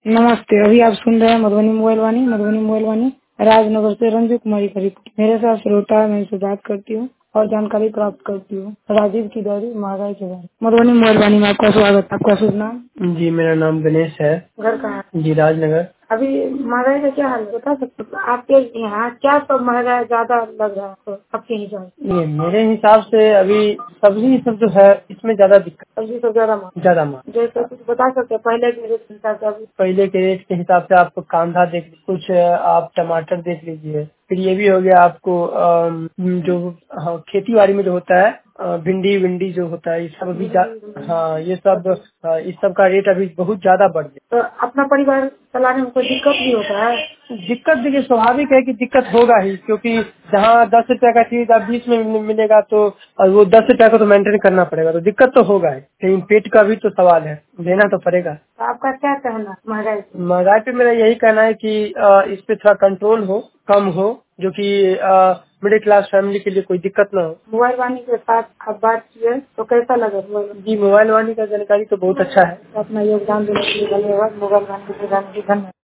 नमस्ते। अभी आप सुन रहे हैं मधुबनी मोबाइल वाणी राजनगर से रंजू कुमारी का रिपोर्ट। मेरे साथ श्रोता है, मैं इनसे बात करती हूँ और जानकारी प्राप्त करती हूँ राजीव की दौरी महंगाई के बारे में। मधुबनी मोबाइल वाणी में आपका स्वागत। आपका शुभ नाम? जी, मेरा नाम गणेश है। घर कहाँ है? जी, राजनगर। अभी महंगाई का क्या हाल है बता सकते हो? आपके यहाँ क्या सब महंगाई ज्यादा लग रहा है आपको आपके हिसाब से? ये मेरे हिसाब से अभी सब्जी सब जो है इसमें ज्यादा दिक्कत, सब्जी सब ज्यादा ज्यादा मांग। जैसे कुछ बता सकते हैं पहले के रेट के हिसाब से अभी? पहले के रेट के हिसाब से आपको कांदा देख, कुछ आप टमाटर देख लीजिए। फिर ये भी हो गया आपको जो खेती बाड़ी में जो होता है भिंडी विंडी जो होता है, ये सब अभी हाँ ये सब इस सब का रेट अभी बहुत ज्यादा बढ़ गया। तो अपना परिवार चलाने में कोई दिक्कत नहीं होता है? दिक्कत देखिए स्वाभाविक है कि दिक्कत होगा ही, क्योंकि जहाँ 10 रुपए का चीज अब 20 में मिलेगा तो और वो 10 रुपए को तो मेंटेन करना पड़ेगा, तो दिक्कत तो होगा ही। लेकिन पेट का भी तो सवाल है, देना तो पड़ेगा। तो आपका क्या कहना है महंगाई पे? महंगाई पे मेरा यही कहना है कि इस पे थोड़ा कंट्रोल हो, कम हो, जो कि मिडिल क्लास फैमिली के लिए कोई दिक्कत ना हो। मोबाइल वाणी के साथ आप बात किए तो कैसा लगा मोबाइल वाणी? जी, मोबाइल वाणी का जानकारी तो बहुत अच्छा है। अपना योगदान देने के लिए धन्यवाद। मोबाइल वाणी के धन्यवाद।